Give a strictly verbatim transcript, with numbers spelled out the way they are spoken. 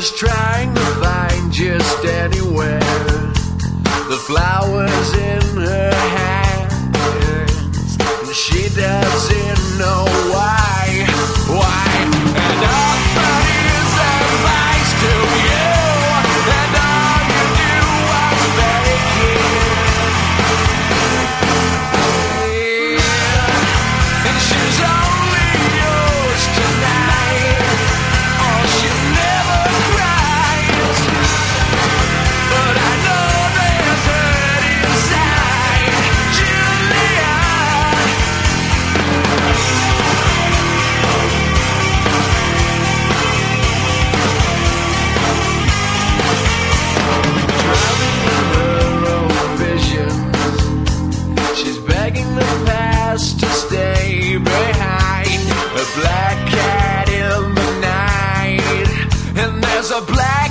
She's trying to find just anywhere the flowers in her hands, and she doesn't know why, why. And all that is advice to you, and all you do was fake it. And she's only yours tonight, or she'll never cries. But I know there's hurt inside, Julia. Drowning in her own visions, she's begging the past to stay behind. A black cat in the night, and there's a black